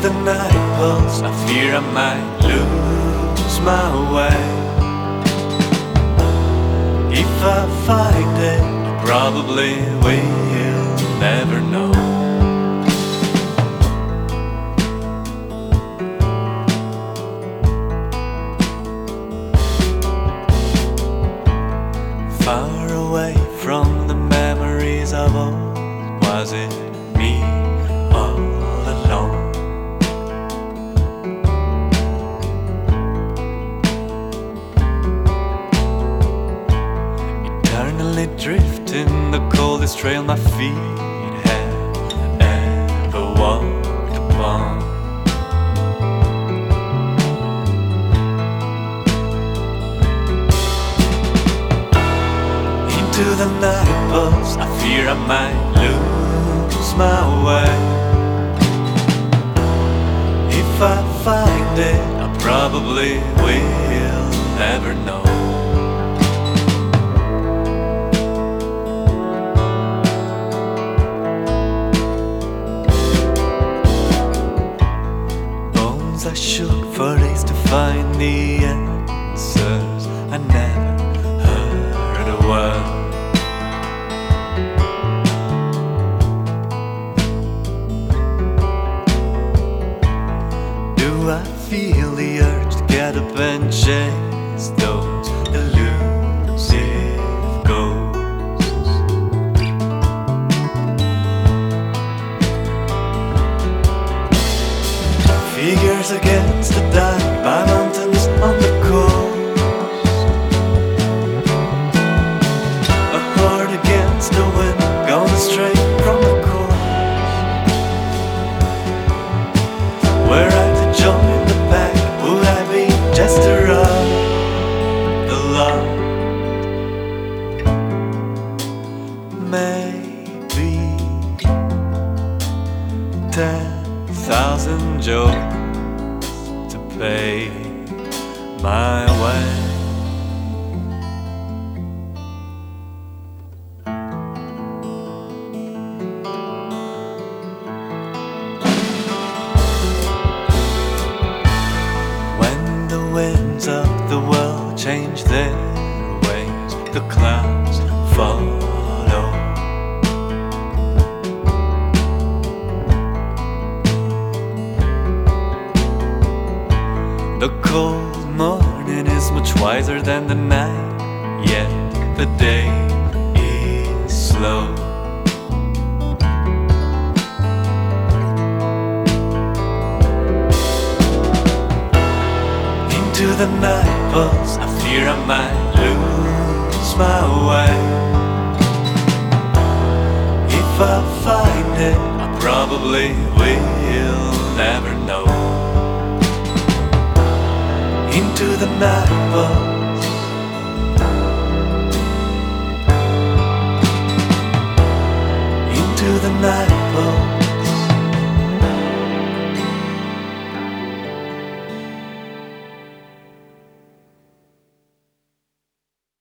the night pulse, I fear I might lose my way. If I find it, I probably will never know. Far away from the memories of old, was it me all alone? Eternally drifting the coldest trail my feet have ever walked upon. Into the night pulse, I fear I might lose my way. If I find it, I probably will never know. Bones I shook for days to find the answers. I never heard a word. I feel the urge to get up and chase those elusive ghosts. Figures against the dark by mountains on the coast. A heart against the wind, gone astray from the course. Where I join the pack, would I be jester of the lot? Maybe 10,000 jokes to pay my way. Winds of the world change their ways, the clouds follow. The cold morning is much wiser than the night, yet the day is slow. To the night pulse, I fear I might lose my way. If I find it, I probably will never know. Into the night pulse.